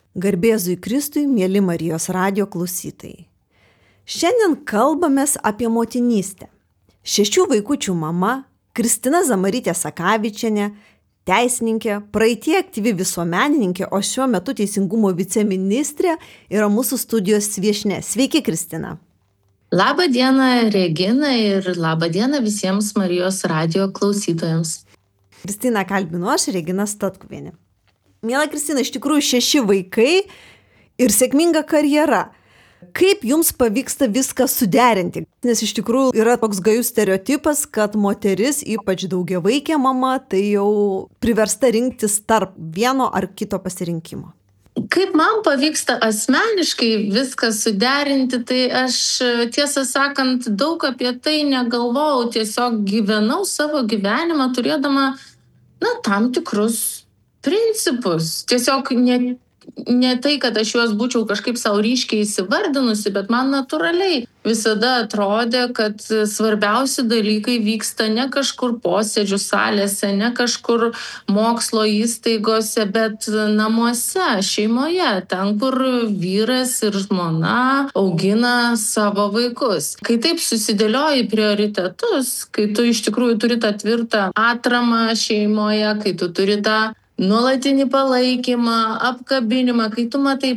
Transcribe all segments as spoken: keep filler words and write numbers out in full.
Garbėzui Kristui, mėly Marijos radijo klausytojai. Šiandien kalbamės apie motinystę. Šešių vaikučių mama, Kristina Zamarytė Sakavičienė, teisininkė, praeitie aktyvi visuomenininkė, o šiuo metu teisingumo viceministrė yra mūsų studijos viešnia. Sveiki, Kristina. Labą dieną, Regina, ir labą dieną visiems Marijos radijo klausytojams. Kristina kalbinu aš, Regina Statkuvienė. Miela Kristina, iš tikrųjų šeši vaikai ir sėkminga karjera. Kaip jums pavyksta viską suderinti? Nes iš tikrųjų yra toks gajus stereotipas, kad moteris, ypač daugiavaikė mama, tai jau priversta rinktis tarp vieno ar kito pasirinkimo. Kaip man pavyksta asmeniškai viską suderinti, tai aš tiesą sakant daug apie tai negalvojau, tiesiog gyvenau savo gyvenimą turėdama na, tam tikrus principus. Tiesiog ne, ne tai, kad aš juos būčiau kažkaip savo ryškiai įsivardinusi, bet man natūraliai visada atrodė, kad svarbiausi dalykai vyksta ne kažkur posėdžių salėse, ne kažkur mokslo įstaigose, bet namuose, šeimoje, ten, kur vyras ir žmona augina savo vaikus. Kai taip susidėlioji prioritetus, kai tu iš tikrųjų turi tą tvirtą atramą šeimoje, kai tu turi tą nuolatinį palaikymą, apkabinimą, kai tu matai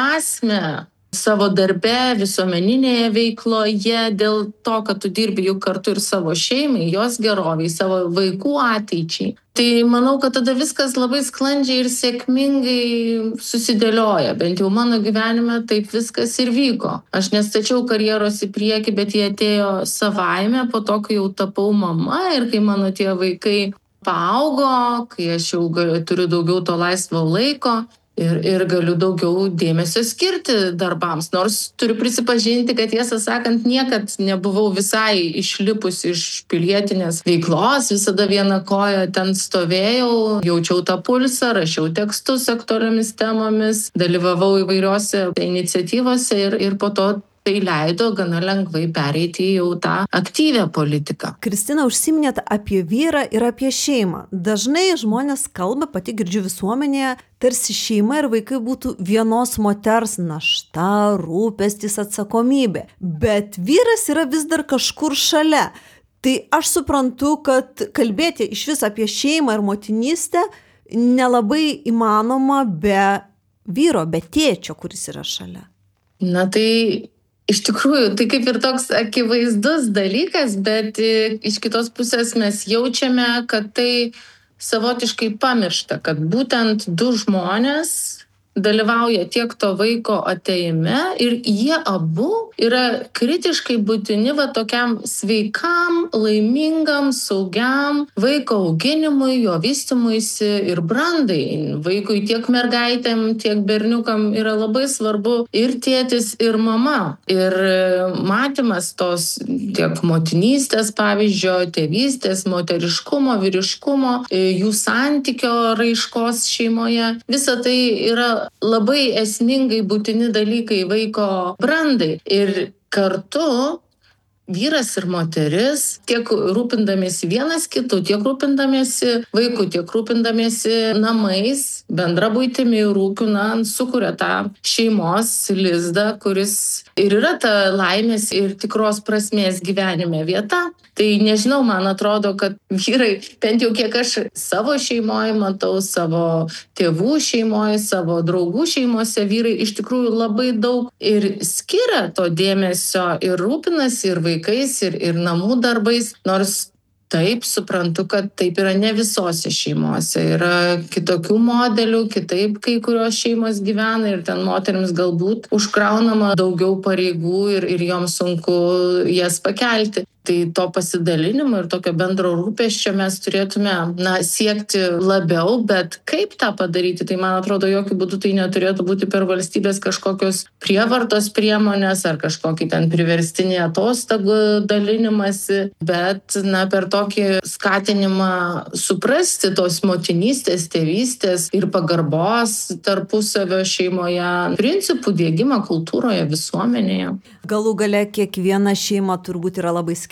prasmę savo darbe, visuomeninėje veikloje, dėl to, kad tu dirbi juk kartu ir savo šeimai, jos geroviai, savo vaikų ateičiai. Tai manau, kad tada viskas labai sklandžiai ir sėkmingai susidėlioja. Bent jau mano gyvenime taip viskas ir vyko. Aš nestačiau karjeros į priekį, bet jie atėjo savaime po to, kai jau tapau mama ir kai mano tie vaikai paaugo, kai aš jau turiu daugiau to laisvo laiko ir, ir galiu daugiau dėmesio skirti darbams. Nors turiu prisipažinti, kad tiesą sakant, niekad nebuvau visai išlipus iš pilietinės veiklos, visada vieną koją ten stovėjau, jaučiau tą pulsą, rašiau tekstus aktualiomis temomis, dalyvavau įvairiose iniciatyvose ir, ir po to tai leido gana lengvai pereiti į jau tą aktyvią politiką. Kristina, užsiminėt apie vyrą ir apie šeimą. Dažnai žmonės kalba, pati girdžiu visuomenėje, tarsi šeima ir vaikai būtų vienos moters našta, rūpestis, atsakomybė. Bet vyras yra vis dar kažkur šalia. Tai aš suprantu, kad kalbėti iš vis apie šeimą ir motinystę nelabai įmanoma be vyro, be tėčio, kuris yra šalia. Na tai iš tikrųjų, tai kaip ir toks akivaizdus dalykas, bet iš kitos pusės mes jaučiame, kad tai savotiškai pamiršta, kad būtent du žmonės dalyvauja tiek to vaiko atėjime ir jie abu yra kritiškai būtini va tokiam sveikam, laimingam, saugiam vaiko auginimui, jo vystymuisi ir brandai. Vaikui tiek mergaitėm, tiek berniukam yra labai svarbu ir tėtis, ir mama. Ir matymas tos tiek motinystės pavyzdžio, tėvystės, moteriškumo, vyriškumo, jų santykio raiškos šeimoje, visa tai yra labai esmingai būtini dalykai vaiko brandai. Ir kartu vyras ir moteris, tiek rūpindamiesi vienas kitu, tiek rūpindamiesi vaiku, tiek rūpindamiesi namais, bendra buitimi ir ūkiu, na, sukuria tą šeimos lizdą, kuris ir yra ta laimės ir tikros prasmės gyvenime vieta. Tai nežinau, man atrodo, kad vyrai, bent jau kiek aš savo šeimoje matau, savo tėvų šeimoje, savo draugų šeimose, vyrai iš tikrųjų labai daug ir skiria to dėmesio ir rūpinasi ir vaikais, ir, ir namų darbais, nors taip suprantu, kad taip yra ne visose šeimose. Yra kitokių modelių, kitaip kai kurios šeimos gyvena ir ten moterims galbūt užkraunama daugiau pareigų ir, ir joms sunku jas pakelti. Tai to pasidalinimo ir tokio bendro rūpesčio mes turėtume na, siekti labiau, bet kaip tą padaryti, tai man atrodo, jokių būdų tai neturėtų būti per valstybės kažkokios prievartos priemonės ar kažkokį ten priverstinį atostogų dalinimąsi, bet na, per tokį skatinimą suprasti tos motinystės, tėvystės ir pagarbos tarpusavio šeimoje principų diegimą kultūroje, visuomenėje. Galų gale kiekviena šeima turbūt yra labai skirtinga.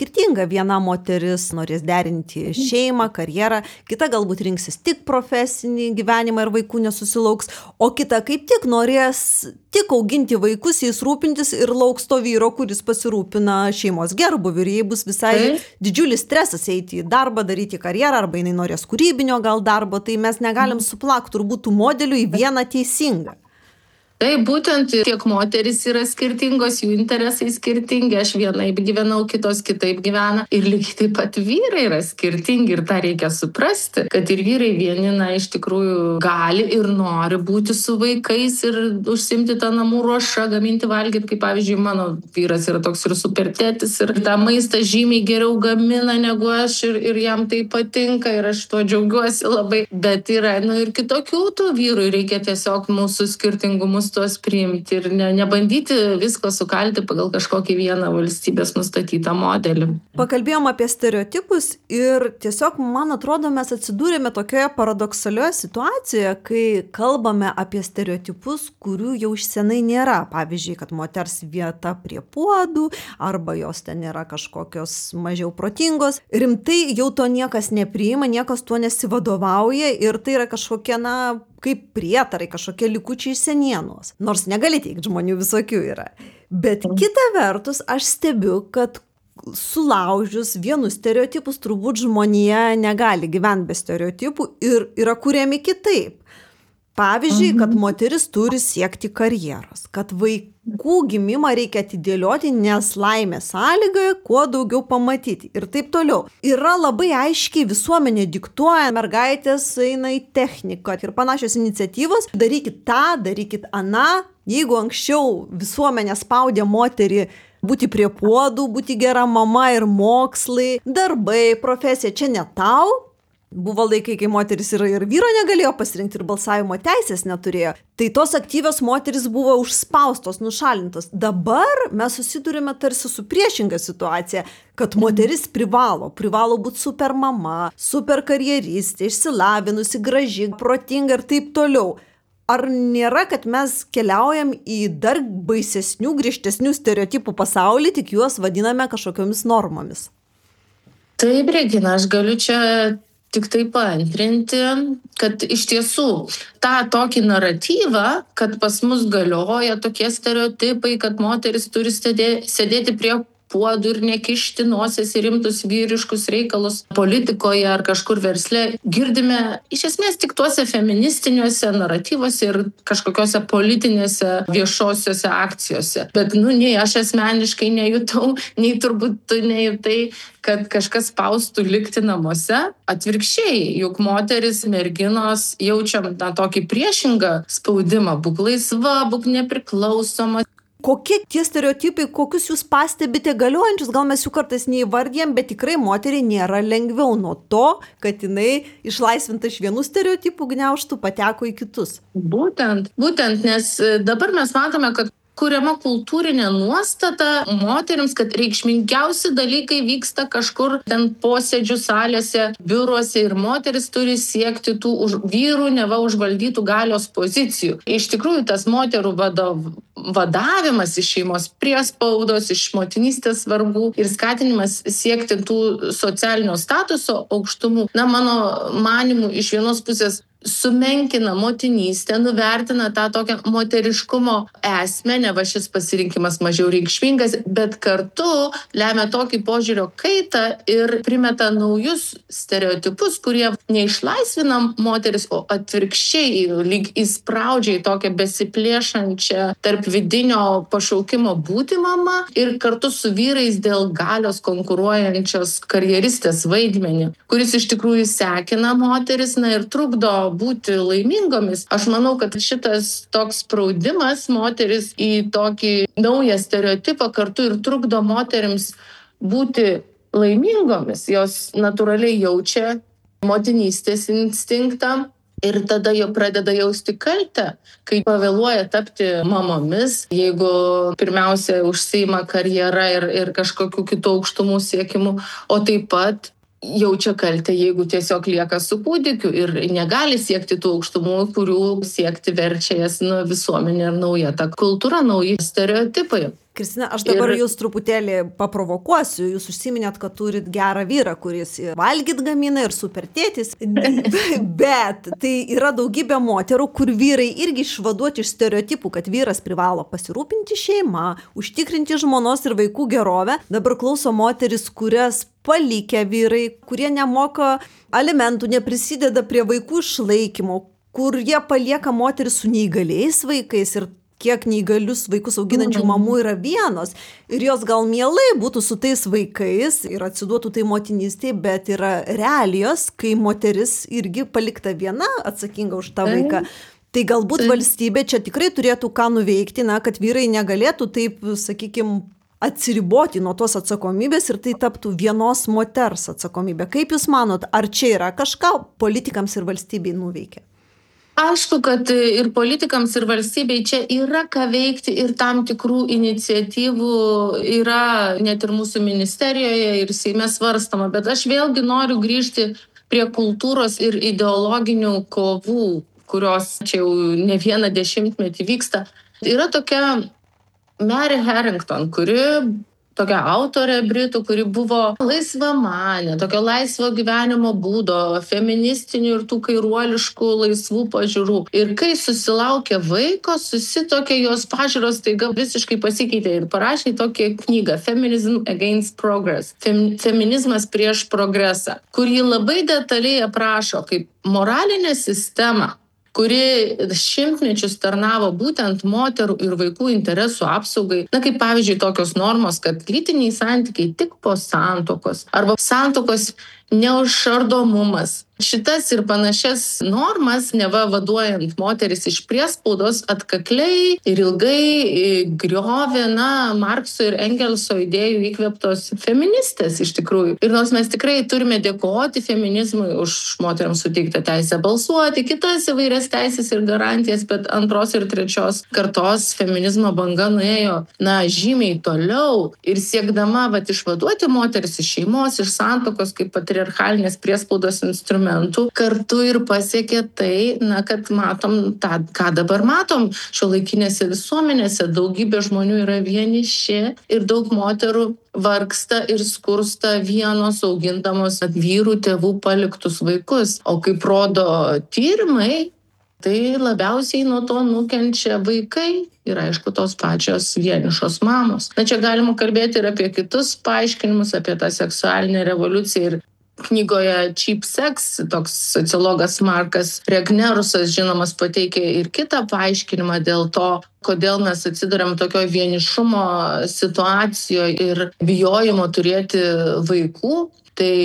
skirtinga. Viena moteris norės derinti šeimą, karjerą, kita galbūt rinksis tik profesinį gyvenimą ir vaikų nesusilauks, o kita kaip tik norės tik auginti vaikus, jais rūpintis ir lauks to vyro, kuris pasirūpina šeimos gerbūviu. Ir jai bus visai didžiulis stresas eiti į darbą, daryti karjerą, arba jinai norės kūrybinio gal darbo, tai mes negalim suplakti turbūt tų modelių į vieną teisingą. Tai būtent tiek moterys yra skirtingos, jų interesai skirtingi, aš vienaip gyvenau, kitos kitaip gyvena ir lygiai taip pat vyrai yra skirtingi ir tą reikia suprasti, kad ir vyrai vieni, na, iš tikrųjų gali ir nori būti su vaikais ir užsimti tą namų ruošą, gaminti, valgyti, kaip pavyzdžiui, mano vyras yra toks ir super tėtis ir tą maistą žymiai geriau gamina negu aš ir, ir jam tai patinka ir aš tuo džiaugiuosi labai, bet yra, nu, ir kitokių tų vyrų, reikia tiesiog mūsų skirtingumus tuos priimti ir ne, nebandyti visko sukalti pagal kažkokį vieną valstybės nustatytą modelį. Pakalbėjom apie stereotipus ir tiesiog, man atrodo, mes atsidūrėme tokioje paradoksalioje situacijoje, kai kalbame apie stereotipus, kurių jau iš senai nėra. Pavyzdžiui, kad moters vieta prie puodų, arba jos ten yra kažkokios mažiau protingos. Rimtai jau to niekas nepriima, niekas tuo nesivadovauja ir tai yra kažkokie, na, kaip prietarai, kažkokie likučiai senienos. Nors negali teikti, žmonių visokių yra. Bet kita vertus, aš stebiu, kad sulaužius vienus stereotipus, turbūt žmonija negali gyventi be stereotipų ir yra kuriami kitaip. Pavyzdžiui, kad moteris turi siekti karjeros, kad vaikų gimimą reikia atidėlioti, nes laimė sąlygoje kuo daugiau pamatyti ir taip toliau. Yra labai aiškiai visuomenė diktuoja, mergaitės eina į techniką ir panašios iniciatyvos, darykit tą, darykit aną. Jeigu anksčiau visuomenė spaudė moterį būti prie puodų, būti gera mama ir mokslai, darbai, profesija, čia ne tau. Buvo laikai, kai moteris ir, ir vyro negalėjo pasirinkti ir balsavimo teisės neturėjo. Tai tos aktyvios moteris buvo užspaustos, nušalintos. Dabar mes susidurime tarsi su priešinga situacija, kad moteris privalo, privalo būti super mama, super karjeristė, išsilavinusi, graži, protinga ir taip toliau. Ar nėra, kad mes keliaujam į dar baisesnių, griežtesnių stereotipų pasaulį, tik juos vadiname kažkokiomis normomis? Taip, Regina, aš galiu čia tik tai paantrinti, kad iš tiesų tą tokį naratyvą, kad pas mus galioja tokie stereotipai, kad moteris turi sėdė, sėdėti prie puodų ir nekišti nosies į rimtus vyriškus reikalus politikoje ar kažkur versle, girdime iš esmės tik tuose feministiniuose naratyvuose ir kažkokiuose politinėse viešosiuose akcijose. Bet, nu, nei aš asmeniškai nejutau, nei turbūt tu nejutai, kad kažkas spaustų likti namuose. Atvirkščiai, juk moteris, merginos jaučiam tą tokį priešingą spaudimą, būk laisva, būk nepriklausoma. Kokie tie stereotipai, kokius jūs pastebite galiojančius, gal mes jų kartais neįvardėm, bet tikrai moteriai nėra lengviau nuo to, kad jinai išlaisvinta iš vienų stereotipų gniaužtų pateko į kitus. Būtent, būtent, nes dabar mes matome, kad kuriama kultūrinė nuostata moterims, kad reikšmingiausi dalykai vyksta kažkur ten posėdžių salėse, biuruose ir moteris turi siekti tų už vyrų neva užvaldytų galios pozicijų. Iš tikrųjų, tas moterų vadov, vadavimas iš šeimos priespaudos, iš motinystės vargų ir skatinimas siekti tų socialinio statuso aukštumų, na, mano manimu, iš vienos pusės sumenkina motinystę, nuvertina tą tokią moteriškumo esmę, neva šis pasirinkimas mažiau reikšmingas, bet kartu lemia tokį požiūrio kaitą ir primeta naujus stereotipus, kurie neišlaisvina moteris, o atvirkščiai lyg įspraudžia į tokią besiplėšančią tarp vidinio pašaukimo būti mama ir kartu su vyrais dėl galios konkuruojančios karjeristės vaidmenį, kuris iš tikrųjų sekina moteris, na ir trukdo būti laimingomis. Aš manau, kad šitas toks spaudimas moteris į tokį naują stereotipą kartu ir trukdo moterims būti laimingomis. Jos natūraliai jaučia motinystės instinktą ir tada jau pradeda jausti kaltę, kai pavėluoja tapti mamomis, jeigu pirmiausia užsiima karjera ir, ir kažkokių kitų aukštumų siekimų, o taip pat jaučia kaltę, jeigu tiesiog lieka su kūdikiu ir negali siekti tų aukštumų, kurių siekti verčia jas nu, visuomenė ir nauja ta kultūra, nauji stereotipai. Kristina, aš dabar Ir- jūs truputėlį paprovokuosiu. Jūs užsiminėt, kad turit gerą vyrą, kuris ir valgyt gamina ir super tėtis. Bet tai yra daugybė moterų, kur vyrai irgi išvaduoti iš stereotipų, kad vyras privalo pasirūpinti šeimą, užtikrinti žmonos ir vaikų gerovę. Dabar klauso moteris, kurias palikę vyrai, kurie nemoka alimentų, neprisideda prie vaikų išlaikymo, kur jie palieka moteris su neįgaliais vaikais ir kiek neįgalius vaikus auginančių mamų yra vienos. Ir jos gal mielai būtų su tais vaikais ir atsiduotų tai motinystėje, bet yra realijos, kai moteris irgi palikta viena atsakinga už tą vaiką. Tai galbūt valstybė čia tikrai turėtų ką nuveikti, na, kad vyrai negalėtų taip, sakykime, atsiriboti nuo tos atsakomybės ir tai taptų vienos moters atsakomybė. Kaip Jūs manot, ar čia yra kažką politikams ir valstybei nuveikia? Aišku, kad ir politikams, ir valstybei čia yra ką veikti ir tam tikrų iniciatyvų yra net ir mūsų ministerijoje ir Seime svarstama, bet aš vėlgi noriu grįžti prie kultūros ir ideologinių kovų, kurios čia jau ne vieną dešimtmetį vyksta. Yra tokia Mary Harrington, kuri tokia autorė britų, kuri buvo laisvamanė, tokio laisvo gyvenimo būdo, feministinių ir tų kairuoliškų laisvų pažiūrų. Ir kai susilaukė vaiko, susitokė jos pažiūros, taiga visiškai pasikeitė ir parašė tokią knygą Feminism Against Progress, Fem, feminizmas prieš progresą, kur ji labai detaliai aprašo kaip moralinę sistemą, kuri šimtmečius tarnavo būtent moterų ir vaikų interesų apsaugai. Na, kaip pavyzdžiui, tokios normos, kad lytiniai santykiai tik po santuokos arba santuokos neužšardomumas. Šitas ir panašias normas, neva vaduojant moteris iš priespaudos, atkakliai ir ilgai griovė, na, Markso ir Engelso idėjų įkvėptos feministės iš tikrųjų. Ir nors mes tikrai turime dėkoti feminizmui už moteriams suteiktą teisę balsuoti, kitas įvairias teisės ir garantijas, bet antros ir trečios kartos feminizmo banga nuėjo, na, žymiai toliau ir siekdama, vat, išvaduoti moteris iš šeimos, iš santuokos kaip patriarchalinės priespaudos instrumentų, kartu ir pasiekė tai, na, kad matom tą, ką dabar matom šiuolaikinėse visuomenėse. Daugybė žmonių yra vieniši ir daug moterų vargsta ir skursta vienos augindamos vyrų tėvų paliktus vaikus. O kaip rodo tyrimai, tai labiausiai nuo to nukenčia vaikai ir, aišku, tos pačios vienišos mamos. Na, čia galima kalbėti ir apie kitus paaiškinimus, apie tą seksualinę revoliuciją. Ir knygoje Cheap Sex toks sociologas Markas Regnerusas, žinomas, pateikė ir kitą paaiškinimą dėl to, kodėl mes atsiduriam tokio vienišumo situacijoje ir bijojimo turėti vaikų. Tai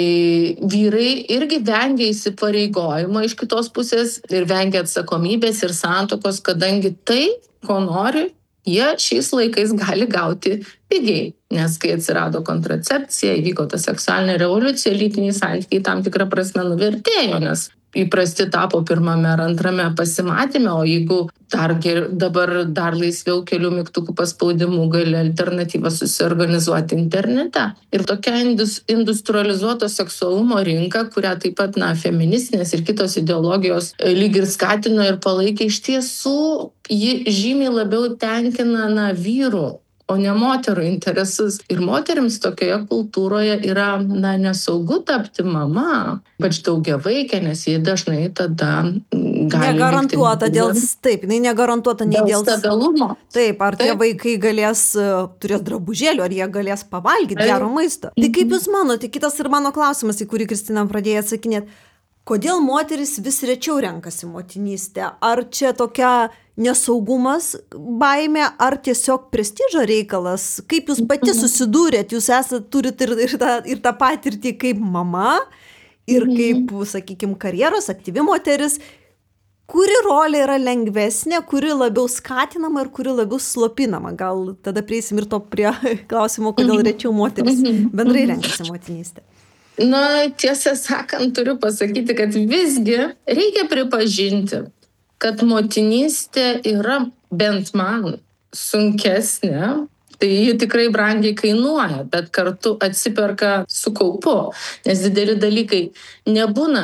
vyrai irgi vengia įsipareigojimo iš kitos pusės ir vengia atsakomybės ir santuokos, kadangi tai, ko nori, jie šiais laikais gali gauti pigiai. Nes kai atsirado kontracepcija, įvyko ta seksualinė revoliucija, lytiniai santykiai tam tikrą prasme nuvertėjo, nes įprasti tapo pirmame ar antrame pasimatyme, o jeigu dar ger, dabar dar laisviau kelių mygtukų paspaudimų gali alternatyvą susiorganizuoti internete. Ir tokia indus, industrializuoto seksualumo rinka, kurią taip pat, na, feministinės ir kitos ideologijos lyg ir skatino ir palaikė, iš tiesų ji žymiai labiau tenkina, na, vyrų, o ne moterų interesus. Ir moterims tokioje kultūroje yra, na, nesaugu tapti mama, ypač daugiavaikė, nes jie dažnai tada gali negarantuota dėl, taip, jinai negarantuota nei dėl stabilumo. Taip, ar tie Taip. vaikai galės, turės drabužėlių, ar jie galės pavalgyti gero maisto. Tai kaip Jūs manote, kitas ir mano klausimas, į kurį Kristina pradėjo atsakinėti, kodėl moteris vis rečiau renkasi motinystę? Ar čia tokia nesaugumas, baimė, ar tiesiog prestižo reikalas? Kaip Jūs pati susidūrėt? Jūs esat, turit ir, ir, tą, ir tą patirtį kaip mama, ir kaip, sakykime, karjeros aktyvi moteris. Kuri rolė yra lengvesnė, kuri labiau skatinama ir kuri labiau slopinama? Gal tada prieisim ir to prie klausimo, kodėl rečiau moteris bendrai renkasi motinystę. Na, tiesą sakant, turiu pasakyti, kad visgi reikia pripažinti, kad motinystė yra bent man sunkesnė, tai ji tikrai brangiai kainuoja, bet kartu atsiperka su kaupu, nes dideli dalykai nebūna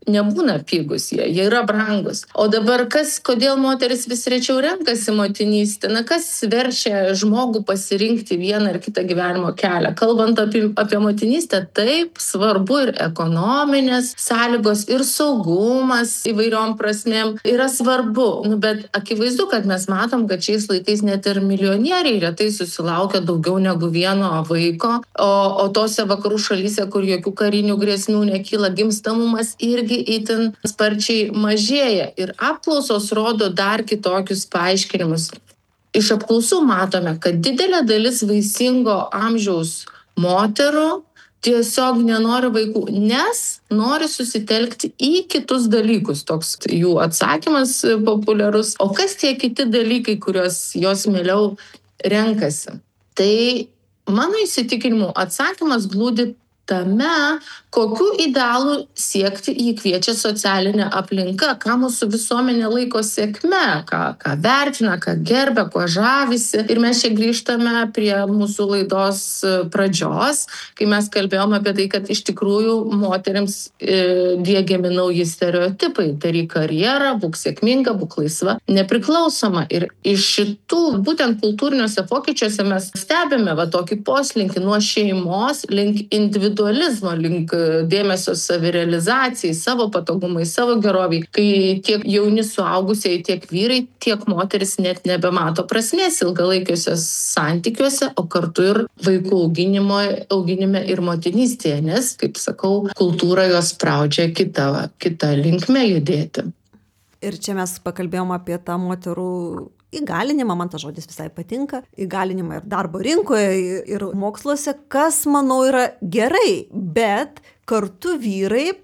nebūna pigus jie, jie yra brangus. O dabar kas, kodėl moteris vis rečiau renkasi motinystę? Na, kas verčia žmogų pasirinkti vieną ar kitą gyvenimo kelią? Kalbant apie, apie motinystę, taip svarbu ir ekonominės sąlygos, ir saugumas įvairiom prasmėm yra svarbu. Nu, bet akivaizdu, kad mes matom, kad šiais laikais net ir milijonieriai retai susilaukia daugiau negu vieno vaiko, o, o tose vakarų šalyse, kur jokių karinių grėsmių nekyla, gimstamumas irgi itin sparčiai mažėja. Ir apklausos rodo dar kitokius paaiškinimus. Iš apklausų matome, kad didelė dalis vaisingo amžiaus moterų tiesiog nenori vaikų, nes nori susitelkti į kitus dalykus. Toks jų atsakymas populiarus. O kas tie kiti dalykai, kuriuos jos mieliau renkasi? Tai mano įsitikinimu atsakymas glūdi tame, kokiu idealu siekti jį kviečia socialinė aplinka, ką mūsų visuomenė laiko sėkme, ką, ką vertina, ką gerbia, kuo žavisi. Ir mes čia grįžtame prie mūsų laidos pradžios, kai mes kalbėjom apie tai, kad iš tikrųjų moterims e, diegiami nauji stereotipai. Daryk karjerą, būk sėkminga, būk laisva, nepriklausoma. Ir iš šitų būtent kultūriniuose pokyčiuose mes stebime va tokį poslinkį nuo šeimos link individualizmo, link dėmesio savirealizacijai, savo patogumai, savo geroviai, kai tiek jauni suaugusieji, tiek vyrai, tiek moteris net nebemato prasmės ilgalaikiuose santykiuose, o kartu ir vaikų auginimo, auginime ir motinystėje, nes, kaip sakau, kultūra jos spraudžia kitą, kitą linkmę judėti. Ir čia mes pakalbėjom apie tą moterų įgalinimą, man tas žodis visai patinka, įgalinimą ir darbo rinkoje, ir moksluose, kas, manau, yra gerai, bet kartu vyrai,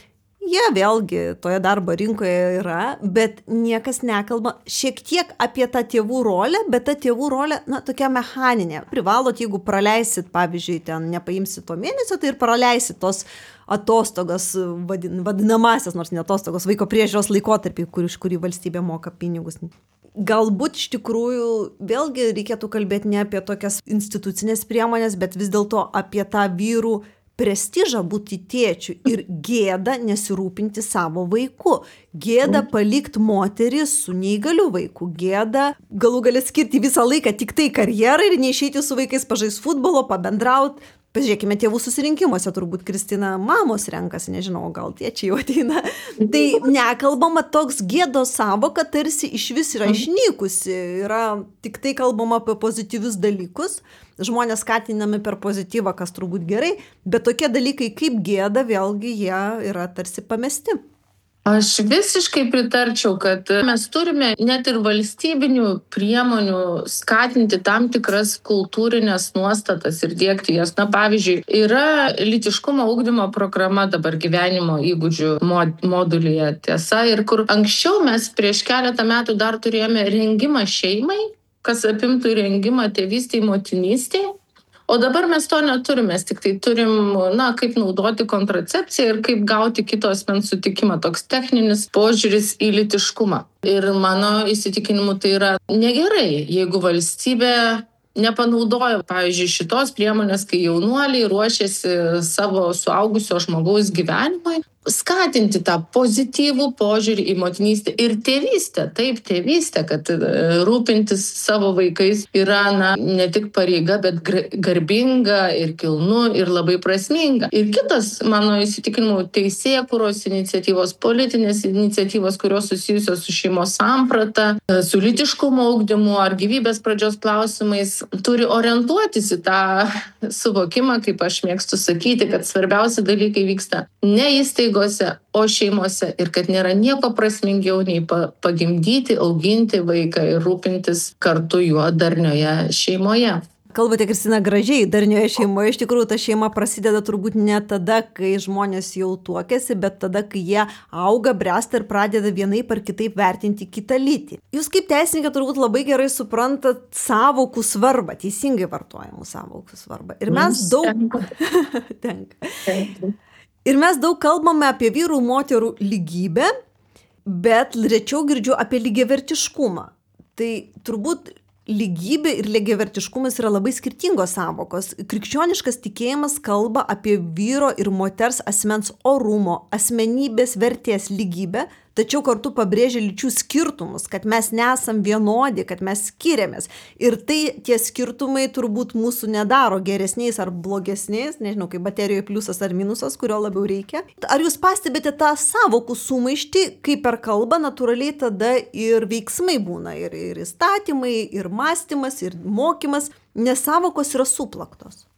jie vėlgi toje darbo rinkoje yra, bet niekas nekalba šiek tiek apie tą tėvų rolę, bet ta tėvų rolė, na, tokia mechaninė. Privalot, jeigu praleisit, pavyzdžiui, ten nepaimsit to mėnesio, tai ir praleisit tos atostogas, vadin, vadinamasias, nors ne atostogos, vaiko priežiūros laikotarpį, kur, iš kurį valstybė moka pinigus. Galbūt iš tikrųjų vėlgi reikėtų kalbėti ne apie tokias institucinės priemonės, bet vis dėlto apie tą vyrų prestižą būti tėčiu ir gėdą nesirūpinti savo vaiku. Gėda palikti moterį su neįgaliu vaiku. Gėda galų gali skirti visą laiką tik tai karjerai ir neišeiti su vaikais pažais futbolo, pabendrauti. Pažiūrėkime, tėvų susirinkimuose turbūt Kristina mamos renkasi, nežinau, gal tėčiai jau ateina. Tai nekalbama toks gėdos savoka, tarsi iš vis yra išnykusi. Yra tik tai kalbama apie pozityvius dalykus. Žmonės skatinami per pozityvą, kas turbūt gerai, bet tokie dalykai kaip gėda, vėlgi jie yra tarsi pamesti. Aš visiškai pritarčiau, kad mes turime net ir valstybinių priemonių skatinti tam tikras kultūrinės nuostatas ir diegti jas. Na, pavyzdžiui, yra lytiškumo ugdymo programa dabar gyvenimo įgūdžių modulyje, tiesa, ir kur anksčiau mes prieš keletą metų dar turėjome rengimą šeimai, kas apimtų rengimą tėvystei, motinystei. O dabar mes to neturime, mes tik tai turim, na, kaip naudoti kontracepciją ir kaip gauti kito asmens sutikimą. Toks techninis požiūris į lytiškumą. Ir mano įsitikinimu tai yra negerai, jeigu valstybė nepanaudojo, pavyzdžiui, šitos priemonės, kai jaunuoliai ruošiasi savo suaugusio žmogaus gyvenimui, skatinti tą pozityvų požiūrį į motinystę ir tėvystę. Taip, tėvystę, kad rūpintis savo vaikais yra, na, ne tik pareiga, bet garbinga ir kilnu ir labai prasminga. Ir kitos, mano įsitikinimu, teisėkūros iniciatyvos, politinės iniciatyvos, kurios susijusios su šeimos samprata, su lytiškumo ugdymu ar gyvybės pradžios klausimais, turi orientuotis į tą suvokimą, kaip aš mėgstu sakyti, kad svarbiausi dalykai vyksta ne įstaigos, o šeimose ir kad nėra nieko prasmingiau nei pagimdyti, auginti vaiką ir rūpintis kartu juo darnioje šeimoje. Kalbate, Kristina, gražiai, darnioje šeimoje. Iš tikrųjų, ta šeima prasideda turbūt ne tada, kai žmonės jau tuokiasi, bet tada, kai jie auga, bręsta ir pradeda vienaip ar kitaip vertinti kitą lytį. Jūs kaip teisininkė turbūt labai gerai suprantat sąvokų svarbą, teisingai vartojamų sąvokų svarbą. Ir mes daug... Tenka. Ir mes daug kalbame apie vyrų moterų lygybę, bet rečiau girdžiu apie lygiavertiškumą. Tai turbūt lygybė ir lygiavertiškumas yra labai skirtingos sąvokos. Krikščioniškas tikėjimas kalba apie vyro ir moters asmens orumo, asmenybės vertės lygybę, tačiau kartu pabrėžia lyčių skirtumus, kad mes nesam vienodi, kad mes skiriamės. Ir tai tie skirtumai turbūt mūsų nedaro geresniais ar blogesniais, nežinau, kaip baterijoje pliusas ar minusas, kurio labiau reikia. Ar jūs pastebite tą sąvokų sumaištį, kaip per kalbą natūraliai tada ir veiksmai būna, ir, ir įstatymai, ir mąstymas, ir mokymas, nes sąvokos yra suplaktos?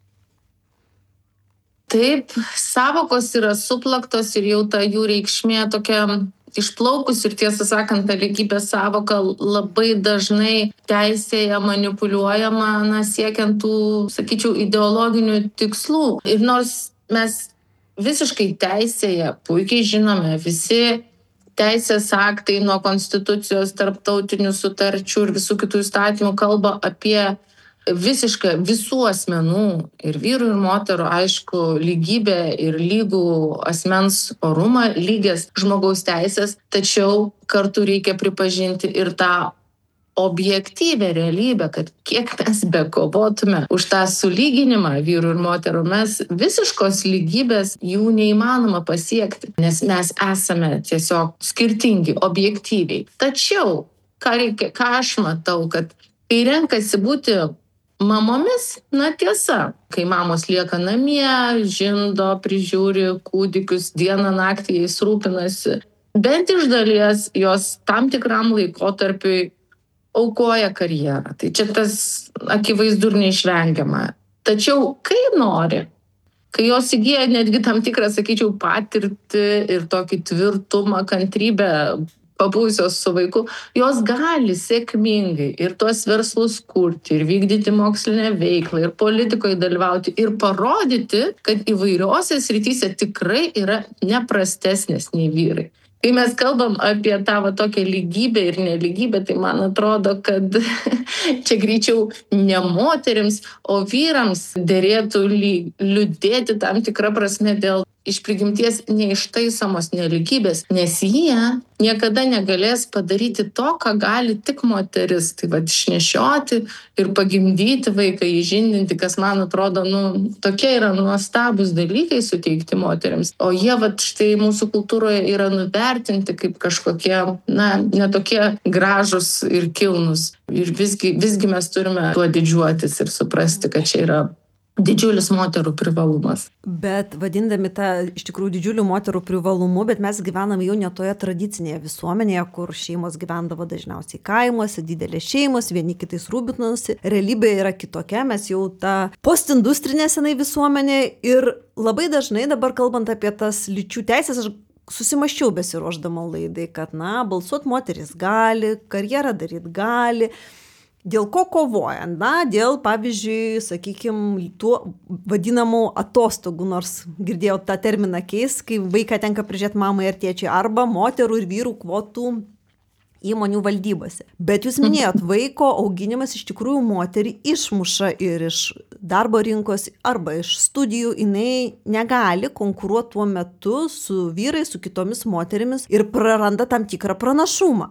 Taip, sąvokos yra suplaktos ir jau ta jų reikšmė tokia išplaukus ir tiesą sakant, ta lygybės sąvoka labai dažnai teisėje manipuliuojama, na, siekiant tų, sakyčiau, ideologinių tikslų. Ir nors mes visiškai teisėje puikiai žinome, visi teisės aktai nuo konstitucijos, tarptautinių sutarčių ir visų kitų įstatymų kalba apie visiškai visų asmenų ir vyrų ir moterų, aišku, lygybę ir lygų asmens orumą, lygias žmogaus teisės, tačiau kartu reikia pripažinti ir tą objektyvę realybę, kad kiek mes bekovotume už tą sulyginimą vyrų ir moterų, mes visiškos lygybės jų neįmanoma pasiekti, nes mes esame tiesiog skirtingi objektyviai. Tačiau, ką, reikia, ką aš matau, kad kai renkasi būti mamomis, na tiesa, kai mamos lieka namie, žindo, prižiūri kūdikius, dieną naktį jais rūpinasi, bent iš dalies jos tam tikram laikotarpiui aukoja karjerą. Tai čia tas akivaizdu ir neišvengiama. Tačiau kai nori, kai jos įgyja netgi tam tikrą, sakyčiau, patirtį ir tokį tvirtumą, kantrybę, pabūsios su vaiku, jos gali sėkmingai ir tuos verslus kurti, ir vykdyti mokslinę veiklą, ir politikoje dalyvauti, ir parodyti, kad įvairiose srityse tikrai yra neprastesnės nei vyrai. Kai mes kalbam apie tą va, tokią lygybę ir nelygybę, tai man atrodo, kad čia greičiau ne moterims, o vyrams derėtų liūdėti tam tikrą prasme dėl iš prigimties neištaisomos nelygybės, nes jie niekada negalės padaryti to, ką gali tik moteris. Tai va, išnešioti ir pagimdyti vaiką, įžindinti, kas man atrodo, nu, tokie yra nuostabūs dalykai suteikti moteriams. O jie va, štai mūsų kultūroje yra nuvertinti kaip kažkokie, na, netokie gražus ir kilnus. Ir visgi, visgi mes turime tuo didžiuotis ir suprasti, kad čia yra didžiulis moterų privalumas. Bet vadindami tą iš tikrųjų didžiulių moterų privalumu, bet mes gyvename jau ne toje tradicinėje visuomenėje, kur šeimos gyvendavo dažniausiai kaimuose, didelės šeimos, vieni kitais rūpinosi. Realybė yra kitokia, mes jau ta postindustrinė senai visuomenė ir labai dažnai dabar kalbant apie tas lyčių teisės, aš susimaščiau besiruošdama laidai, kad na, balsuot moteris gali, karjerą daryt gali. Dėl ko kovojant? Na, dėl, pavyzdžiui, sakykime, tuo vadinamų atostogų, nors girdėjau tą terminą keis, kai vaiką tenka prižiūrėti mamai ar tėčiui, arba moterų ir vyrų kvotų įmonių valdybose. Bet jūs minėjot, vaiko auginimas iš tikrųjų moterį išmuša ir iš darbo rinkos arba iš studijų, jinai negali konkuruoti tuo metu su vyrais, su kitomis moterimis ir praranda tam tikrą pranašumą.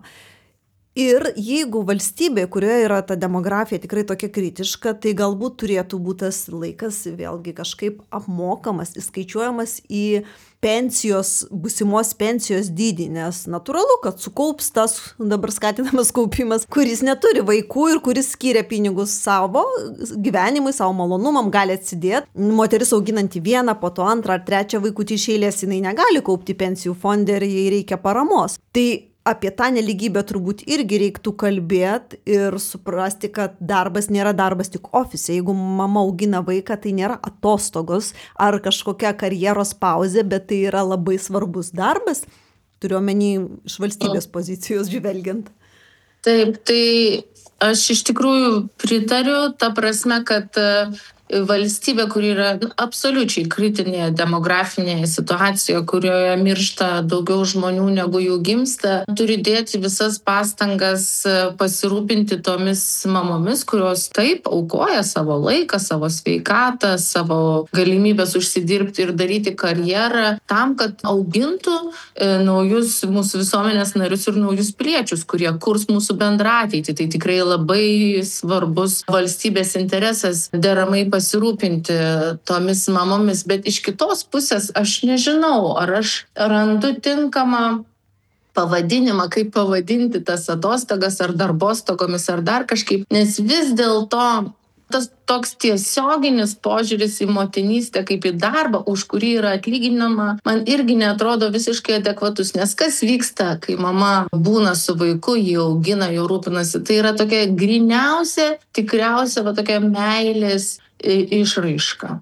Ir jeigu valstybė, kurioje yra ta demografija tikrai tokia kritiška, tai galbūt turėtų būti tas laikas vėlgi kažkaip apmokamas, įskaičiuojamas į pensijos, būsimos pensijos dydį, nes natūralu, kad sukaups tas dabar skatinamas kaupimas, kuris neturi vaikų ir kuris skiria pinigus savo gyvenimui, savo malonumam, gali atsidėti. Moteris auginanti vieną, po to antrą ar trečią vaikutį iš eilės, jinai negali kaupti pensijų fonde ir jai reikia paramos. Tai apie tą nelygybę turbūt irgi reiktų kalbėti ir suprasti, kad darbas nėra darbas tik ofise. Jeigu mama augina vaiką, tai nėra atostogos ar kažkokia karjeros pauzė, bet tai yra labai svarbus darbas, turiuomenį iš valstybės pozicijos žvelgiant. Taip, tai aš iš tikrųjų pritariu, ta prasme, kad valstybė, kuri yra absoliučiai kritinėje demografinėje situacijoje, kurioje miršta daugiau žmonių negu jų gimsta, turi dėti visas pastangas pasirūpinti tomis mamomis, kurios taip aukoja savo laiką, savo sveikatą, savo galimybės užsidirbti ir daryti karjerą tam, kad augintų e, naujus mūsų visuomenės narius ir naujus piliečius, kurie kurs mūsų bendrą ateitį. Tai tikrai labai svarbus valstybės interesas deramai pasirūpinti tomis mamomis, bet iš kitos pusės aš nežinau, ar aš randu tinkamą pavadinimą, kaip pavadinti tas atostogas ar darbostogomis ar dar kažkaip, nes vis dėlto tas toks tiesioginis požiūris į motinystę kaip į darbą, už kurį yra atlyginama, man irgi neatrodo visiškai adekvatus, nes kas vyksta, kai mama būna su vaiku, jį augina, jau rūpinasi, tai yra tokia gryniausia, tikriausia, va, tokia meilės išraiška.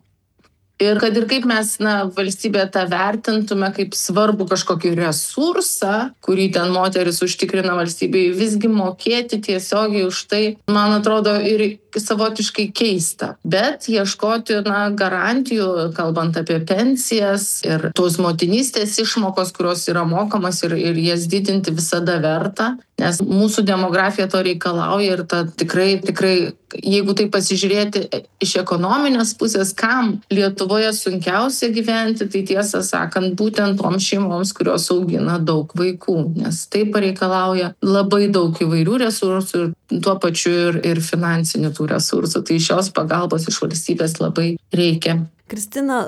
Ir kad ir kaip mes, na, valstybė tą vertintume kaip svarbu kažkokį resursą, kurį ten moteris užtikrina valstybėje, visgi mokėti tiesiogiai už tai, man atrodo, ir savotiškai keista. Bet ieškoti, na, garantijų, kalbant apie pensijas ir tos motinystės išmokos, kurios yra mokamas ir, ir jas didinti visada verta, nes mūsų demografija to reikalauja ir ta tikrai, tikrai, jeigu tai pasižiūrėti iš ekonominės pusės, kam Lietuvoje sunkiausia gyventi, tai tiesą sakant, būtent toms šeimoms, kurios augina daug vaikų, nes tai pareikalauja labai daug įvairių resursų ir tuo pačiu ir, ir finansinių tų resursų. Tai šios pagalbos iš valstybės labai reikia. Kristina,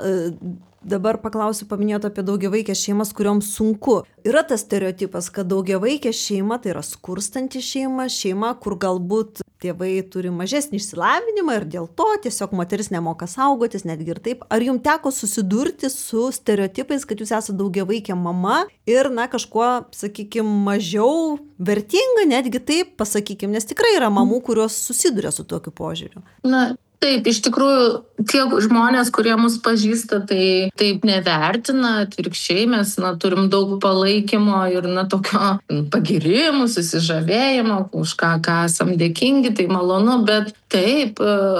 dabar paklausiu, paminėjote apie daugiavaikės šeimas, kurioms sunku. Yra tas stereotipas, kad daugiavaikė šeima tai yra skurstanti šeima, šeima, kur galbūt tėvai turi mažesnį išsilavinimą ir dėl to tiesiog moteris nemoka saugotis, netgi ir taip. Ar jums teko susidurti su stereotipais, kad jūs esate daugiavaikė mama ir, na, kažkuo, sakykime, mažiau vertinga, netgi taip, pasakykime, nes tikrai yra mamų, kurios susiduria su tokiu požiūriu? Na, taip, iš tikrųjų, tie žmonės, kurie mus pažįsta, tai taip nevertina, atvirkščiai mes, na, turim daug palaikymo ir, na, tokio pagirimų, susižavėjimo, už ką, ką esam dėkingi, tai malonu, bet taip,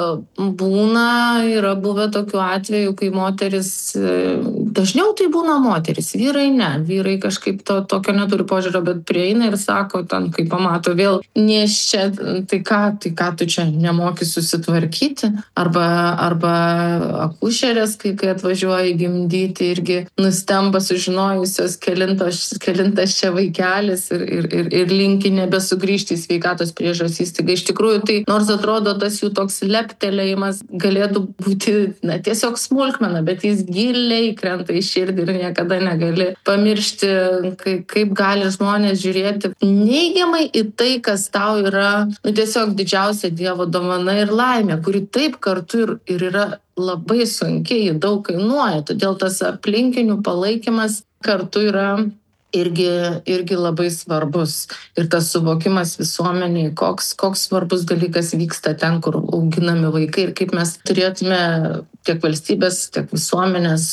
būna, yra buvę tokių atvejų, kai moteris, dažniau tai būna moteris, vyrai ne, vyrai kažkaip to, tokio neturi požiūrio, bet prieina ir sako, ten, kai pamato vėl nėščia, tai ką, tai ką tu čia nemoki susitvarkyti? Arba, arba akušerės, kai, kai atvažiuoja gimdyti, irgi nustemba sužinojusios, kelintas, kelintas čia vaikelis ir, ir, ir, ir linki nebesugrįžti į sveikatos priežiūros įstaigą. Iš tikrųjų, tai nors atrodo tas jų toks leptelėjimas galėtų būti, na, tiesiog smulkmena, bet jis giliai krenta į širdį ir niekada negali pamiršti, kaip, kaip gali žmonės žiūrėti neigiamai į tai, kas tau yra, nu, tiesiog didžiausia Dievo dovana ir laimė, kuri taip kartu ir, ir yra labai sunkiai, daug kainuoja, todėl tas aplinkinių palaikymas kartu yra irgi, irgi labai svarbus. Ir tas suvokimas visuomeniai, koks, koks svarbus dalykas vyksta ten, kur auginami vaikai ir kaip mes turėtume tiek valstybės, tiek visuomenės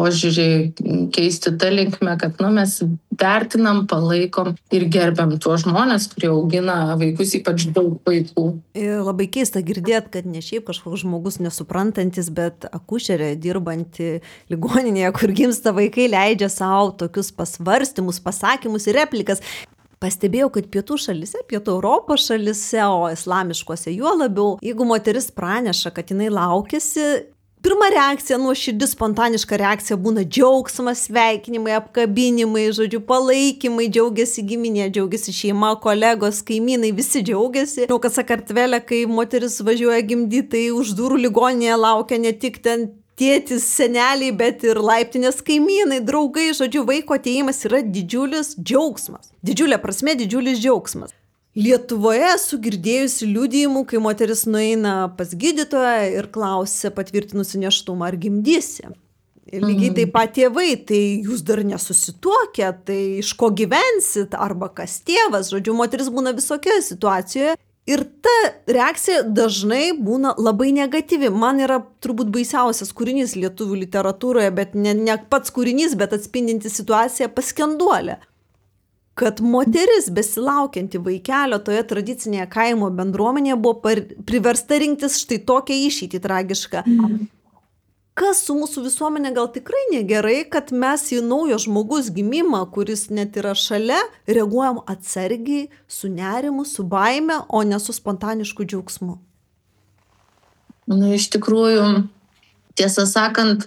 požiūrį keisti tą linkmę, kad, nu, mes vertinam, palaikom ir gerbiam tuos žmonės, kurie augina vaikus, ypač daug vaikų. Ir labai keista girdėti, kad ne šiaip kažkoks žmogus nesuprantantis, bet akušerė dirbanti ligoninėje, kur gimsta vaikai, leidžia savo tokius pasvarstymus, pasakymus ir replikas. Pastebėjau, kad pietų šalise, pietų Europos šalise, o islamiškose juo labiau, jeigu moteris praneša, kad jinai laukiasi, pirma reakcija, nuoširdi, spontaniška reakcija būna džiaugsmas, sveikinimai, apkabinimai, žodžiu, palaikymai, džiaugiasi giminė, džiaugiasi šeima, kolegos, kaimynai, visi džiaugiasi. Žinau, kad Sakartvele, kai moteris važiuoja gimdyti, tai už durų ligoninėje laukia ne tik ten tėtis, seneliai, bet ir laiptinės kaimynai, draugai, žodžiu, vaiko atėjimas yra didžiulis džiaugsmas. Didžiulė prasme, didžiulis džiaugsmas. Lietuvoje esu girdėjusi liudijimų, kai moteris nueina pas gydytoją ir klausia patvirtinusi nėštumą ar gimdysi. Ir lygiai taip pat tėvai, tai jūs dar nesusituokę, tai iš ko gyvensit, arba kas tėvas, žodžiu, moteris būna visokioje situacijoje. Ir ta reakcija dažnai būna labai negatyvi. Man yra turbūt baisiausias kūrinys lietuvių literatūroje, bet ne, ne pats kūrinys, bet atspindinti situaciją Paskenduolė. kad moteris besilaukianti vaikelio toje tradicinėje kaimo bendruomenėje buvo par, priversta rinktis štai tokią išeitį tragišką. Kas su mūsų visuomenė gal tikrai negerai, kad mes į naujo žmogus gimimą, kuris net yra šalia, reaguojam atsargiai, su nerimu, su baime, o ne su spontanišku džiaugsmu. Na, iš tikrųjų, tiesą sakant,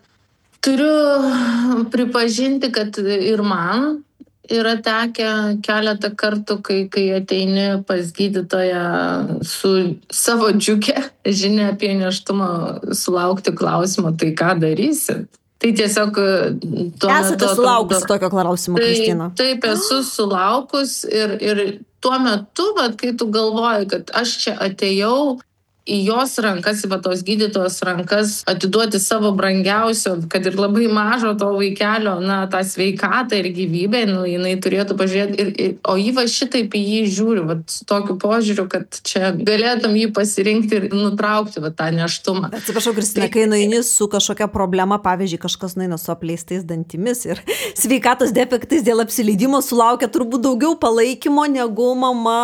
turiu pripažinti, kad ir man yra tekę keletą kartų, kai, kai ateini pas gydytoją su savo džiuge žinia apie nėštumą, sulaukti klausimo, tai ką darysit? Tai tiesiog... Esate sulaukus tokio klausimo, tai, Kristina? Taip, esu sulaukus ir, ir tuo metu, vat, kai tu galvoji, kad aš čia atėjau į jos rankas, į va tos gydytojos rankas, atiduoti savo brangiausio, kad ir labai mažo to vaikelio, na, tą sveikatą ir gyvybę, nu, jinai turėtų pažiūrėti, ir, ir, o jį va šitaip į jį žiūri, va, su tokiu požiūriu, kad čia galėtum jį pasirinkti ir nutraukti va tą nėštumą. Atsiprašau, Kristina, kai nueini su kažkokia problema, pavyzdžiui, kažkas nueina su apleistais dantimis ir sveikatos defektais dėl apsileidimo, sulaukia turbūt daugiau palaikymo negu mama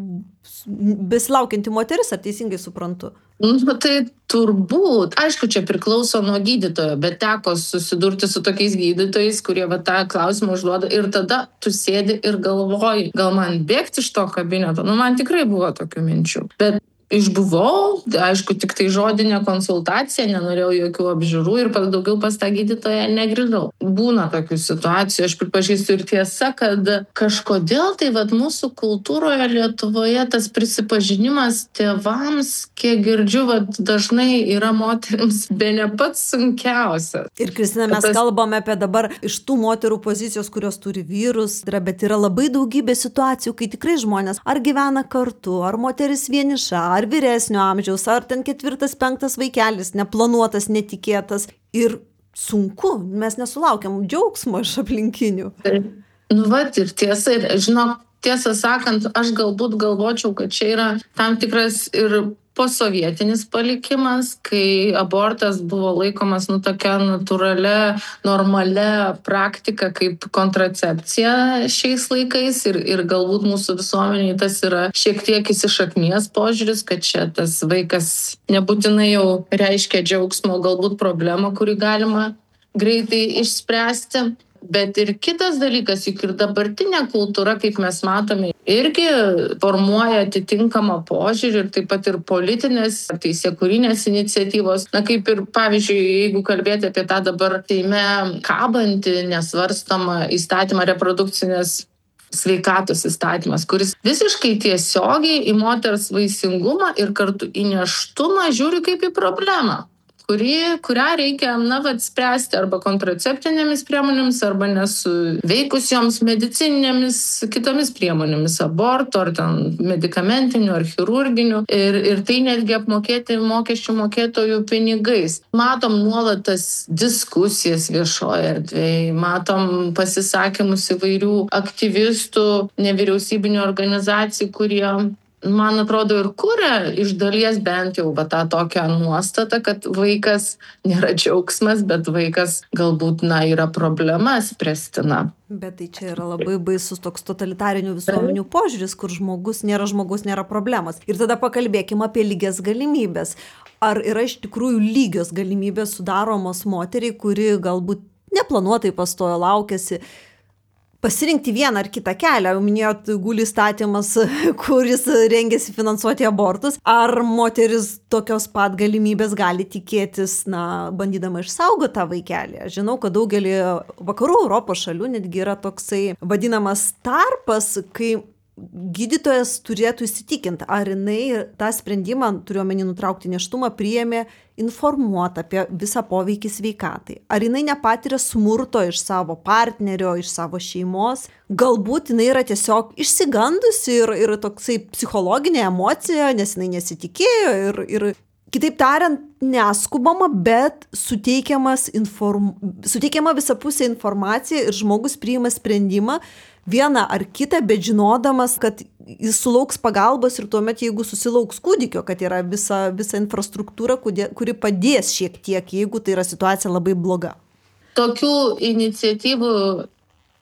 besilaukianti moteris, ar teisingai suprantu? Nu, tai turbūt, aišku, čia priklauso nuo gydytojo, bet teko susidurti su tokiais gydytojais, kurie va tą klausimą užduoda ir tada tu sėdi ir galvoji, gal man bėgti iš to kabineto. Nu, man tikrai buvo tokių minčių. Bet išbuvau, aišku, tik tai žodinė konsultacija, nenorėjau jokių apžiūrų ir daugiau pas tą gydytoją negrįžau. Būna tokių situacijų, aš pripažįstu ir tiesa, kad kažkodėl tai vat, mūsų kultūroje Lietuvoje tas prisipažinimas tėvams, kiek girdžiu, vat, dažnai yra moterims bene pats sunkiausias. Ir Kristina, mes tas... kalbame apie dabar iš tų moterų pozicijos, kurios turi vyrus, bet yra labai daugybė situacijų, kai tikrai žmonės ar gyvena kartu, ar moteris vieniša, ar vyresnio amžiaus, ar ten ketvirtas, penktas vaikelis, neplanuotas, netikėtas. Ir sunku, mes nesulaukiam džiaugsmo iš aplinkinių. Nu, vat, ir tiesa, ir, žinok, tiesą sakant, aš galbūt galvočiau, kad čia yra tam tikras ir posovietinis palikimas, kai abortas buvo laikomas, nu, tokia natūralia, normalia praktika kaip kontracepcija šiais laikais ir, ir galbūt mūsų visuomeniai tas yra šiek tiek įsišaknijęs požiūris, kad čia tas vaikas nebūtinai jau reiškia džiaugsmo, galbūt problemą, kurį galima greitai išspręsti. Bet ir kitas dalykas, juk ir dabartinė kultūra, kaip mes matome, irgi formuoja atitinkamą požiūrį ir taip pat ir politinės, teisėkūrinės iniciatyvos. Na kaip ir, pavyzdžiui, jeigu kalbėti apie tą dabar Seime kabantį, nesvarstomą įstatymą reprodukcinės sveikatos įstatymas, kuris visiškai tiesiogiai į moters vaisingumą ir kartu į nėštumą žiūri kaip į problemą. Kuri, kurią reikia, na, vat, spręsti arba kontraceptinėmis priemonėmis, arba nesuveikusioms medicininėmis kitomis priemonėmis, aborto, ar ten medikamentinių, ar chirurginių. Ir, ir tai netgi apmokėti mokesčių mokėtojų pinigais. Matom nuolat tas diskusijas viešoje erdvėje, matom pasisakymus įvairių aktyvistų, nevyriausybinių organizacijų, kurie, man atrodo, ir kuria iš dalies bent jau va, tą tokią nuostatą, kad vaikas nėra džiaugsmas, bet vaikas galbūt, na, yra problema spręstina. Bet tai čia yra labai baisus toks totalitarinių visuomenių požiūris, kur žmogus nėra žmogus, nėra problemos. Ir tada pakalbėkime apie lygias galimybės. Ar yra iš tikrųjų lygios galimybės sudaromos moteriai, kuri galbūt neplanuotai pastojo, laukėsi, pasirinkti vieną ar kitą kelią, jau minėjot, guli įstatymas, kuris rengiasi finansuoti abortus, ar moteris tokios pat galimybės gali tikėtis, na, bandydama išsaugoti tą vaikelį. Aš žinau, kad daugelį vakarų Europos šalių netgi yra toksai vadinamas tarpas, kai gydytojas turėtų įsitikinti, ar jinai tą sprendimą, turiuomenį nutraukti nėštumą, priėmė informuota apie visą poveikį sveikatai. Ar jinai nepatiria smurto iš savo partnerio, iš savo šeimos. Galbūt jinai yra tiesiog išsigandusi ir, ir toksai psichologinė emocija, nes jinai nesitikėjo ir, ir kitaip tariant, neskubama, bet suteikiamas inform... suteikiama visapusė informacija ir žmogus priima sprendimą vieną ar kitą, bet žinodamas, kad jis sulauks pagalbos ir tuomet, jeigu susilauks kūdikio, kad yra visa, visa infrastruktūra, kuri padės šiek tiek, jeigu tai yra situacija labai bloga. Tokių iniciatyvų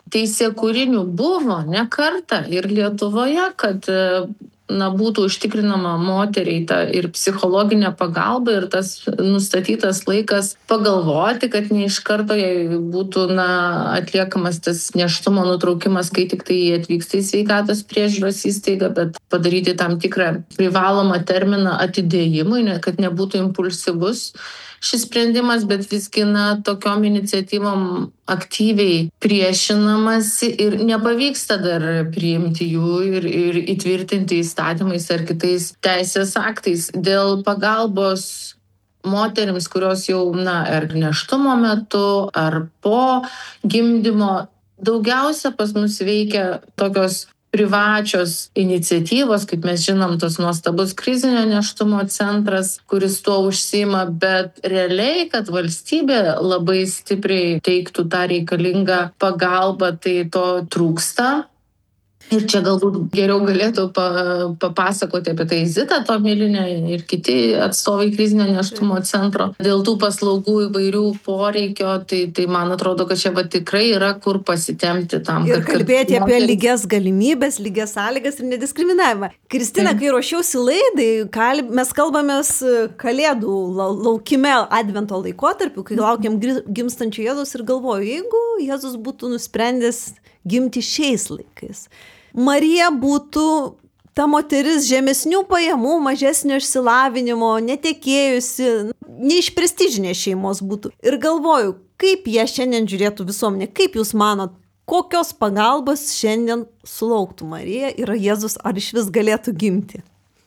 teisėkūrinių buvo ne kartą ir Lietuvoje, kad na, būtų užtikrinama moteriai ta ir psichologinė pagalba ir tas nustatytas laikas pagalvoti, kad ne iš karto jai būtų na, atliekamas tas nėštumo nutraukimas, kai tik tai jie atvyksta į sveikatos priežiūros įstaigą, bet padaryti tam tikrą privalomą terminą atidėjimui, kad nebūtų impulsyvus šis sprendimas, bet visgi na, tokiom iniciatyvom aktyviai priešinamasi ir nepavyksta dar priimti jų ir, ir įtvirtinti įstatymais ar kitais teisės aktais. Dėl pagalbos moterims, kurios jau na, ar nėštumo metu, ar po gimdymo, daugiausia pas mus veikia tokios privačios iniciatyvos, kaip mes žinom, tos nuostabus krizinio nėštumo centras, kuris tuo užsiima, bet realiai, kad valstybė labai stipriai teiktų tą reikalingą pagalbą, tai to trūksta. Ir čia galbūt geriau galėtų pa, papasakoti apie tai Zita Tomilinė ir kiti atstovai krizinio nėštumo centro. Dėl tų paslaugų įvairių poreikio, tai, tai man atrodo, kad čia va, tikrai yra kur pasitemti tam. Ir kad, kalbėti kad... apie lygias galimybės, lygias sąlygas ir nediskriminavimą. Kristina, kai ruošiausi laidai, kalb... mes kalbamės Kalėdų laukime Advento laikotarpiu, kai laukiam gimstančio Jėzaus ir galvoju, jeigu Jėzus būtų nusprendęs gimti šiais laikais, Marija būtų ta moteris žemesnių pajamų, mažesnio išsilavinimo, netekėjusi, ne iš prestižinės šeimos būtų. Ir galvoju, kaip jie šiandien žiūrėtų visuomenė, kaip jūs manot, kokios pagalbos šiandien sulauktų Marija ir Jėzus, ar iš vis galėtų gimti?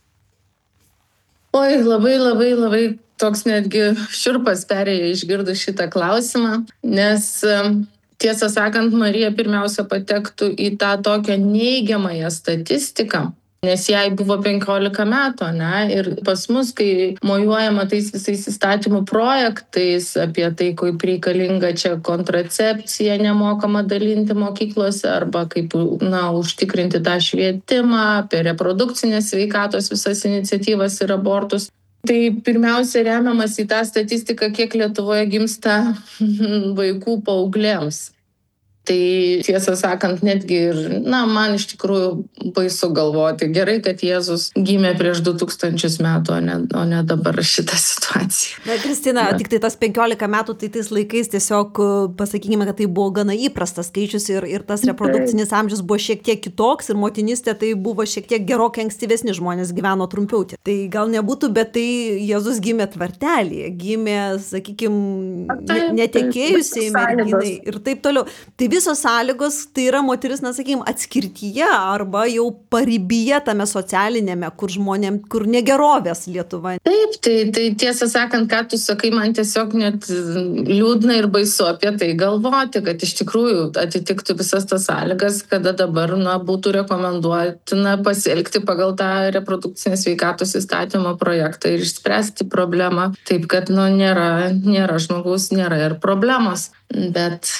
Oi, labai, labai, labai toks netgi šiurpas perėjo išgirdus šitą klausimą, nes tiesą sakant, Marija pirmiausia patektų į tą tokią neigiamąją statistiką, nes jai buvo penkiolika metų, ne? Ir pas mus, kai mojuojama tais visais įstatymų projektais apie tai, kaip reikalinga čia kontracepcija nemokama dalinti mokyklose arba kaip na, užtikrinti tą švietimą, apie reprodukcinės sveikatos visas iniciatyvas ir abortus. Tai pirmiausia remiamas į tą statistiką, kiek Lietuvoje gimsta vaikų paaugliams. Tai tiesą sakant, netgi ir, na, man iš tikrųjų baisu galvoti. Gerai, kad Jėzus gimė prieš du tūkstančius metų, o ne, o ne dabar šitą situaciją. Na, Kristina, Bet. tik tai tas penkiolika metų, tai tais laikais tiesiog pasakykime, kad tai buvo gana įprastas skaičius ir, ir tas reprodukcinis amžius buvo šiek tiek kitoks ir motinystė tai buvo šiek tiek gerokai ankstyvesni žmonės gyveno trumpiau. Tai gal nebūtų, bet tai Jėzus gimė tvartelėje, gimė, sakykime, netekėjusiai merginai ir taip toliau. Tai visos sąlygos, tai yra moteris, na, sakykime, atskirtyje arba jau paribyje tame socialinėme, kur žmonėm, kur negerovės Lietuva. Taip, tai, tai tiesą sakant, ką tu sakai, man tiesiog net liūdna ir baisu apie tai galvoti, kad iš tikrųjų atitiktų visas tas sąlygas, kada dabar, na, būtų rekomenduotina pasielgti pagal tą reprodukcinės sveikatos įstatymo projektą ir išspręsti problemą. Taip, kad, nu, nėra, nėra žmogaus, nėra ir problemos, bet...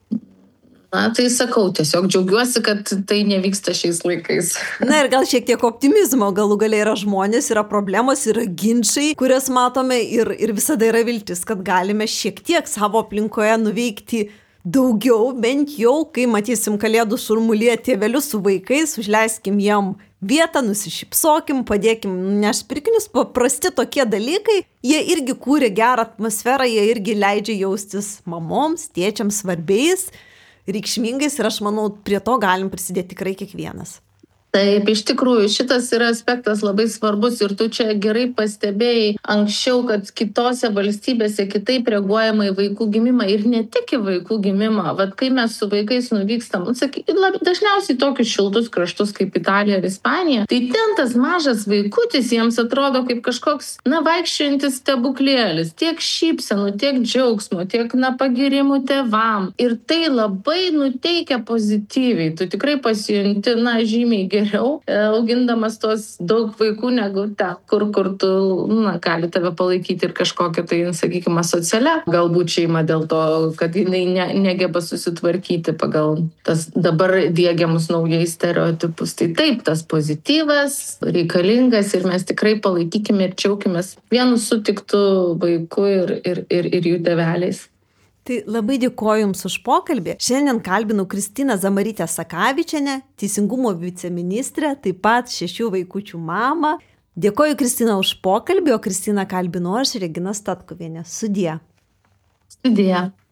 Na, tai sakau, tiesiog džiaugiuosi, kad tai nevyksta šiais laikais. Na ir gal šiek tiek optimizmo, galų gale yra žmonės, yra problemos, yra ginčiai, kurias matome ir, ir visada yra viltis, kad galime šiek tiek savo aplinkoje nuveikti daugiau, bent jau, kai matysim Kalėdų šurmulyje tėvelius su vaikais, užleiskim jam vietą, nusišypsokim, padėkim nešt pirkinius, paprasti tokie dalykai, jie irgi kūrė gerą atmosferą, jie irgi leidžia jaustis mamoms, tėčiams svarbiais, reikšmingais ir aš manau, prie to galim prisidėti tikrai kiekvienas. Taip, iš tikrųjų, šitas yra aspektas labai svarbus ir tu čia gerai pastebėjai anksčiau, kad kitose valstybėse kitaip reaguojama į vaikų gimimą ir ne tik į vaikų gimimą. Vat kai mes su vaikais nuvykstam, saky, dažniausiai tokius šiltus kraštus kaip Italija ir Ispanija, tai ten tas mažas vaikutis jiems atrodo kaip kažkoks, na, vaikščiojantis stebuklėlis, tiek šypsenų, tiek džiaugsmo, tiek, na, pagirimų tėvam. Ir tai labai nuteikia pozityviai. Tu tikrai pasijunti, na, žymiai geriau. Geriau, augindamas tos daug vaikų negu ten, kur, kur tu, na, gali tave palaikyti ir kažkokia tai, sakykime, socialia galbūt šeima dėl to, kad jinai ne, negeba susitvarkyti pagal tas dabar diegiamus naujai stereotipus. Tai taip, tas pozityvas, reikalingas ir mes tikrai palaikykime ir džiaukimės vienu sutiktu vaiku ir, ir, ir, ir jų tėveliais. Tai labai dėkoju Jums už pokalbį. Šiandien kalbinau Kristiną Zamarytę Sakavičienę, Teisingumo viceministrę, taip pat šešių vaikučių mamą. Dėkoju Kristina už pokalbį, o Kristiną kalbinu aš, Regina Statkuvienė. Sudie. Sudie.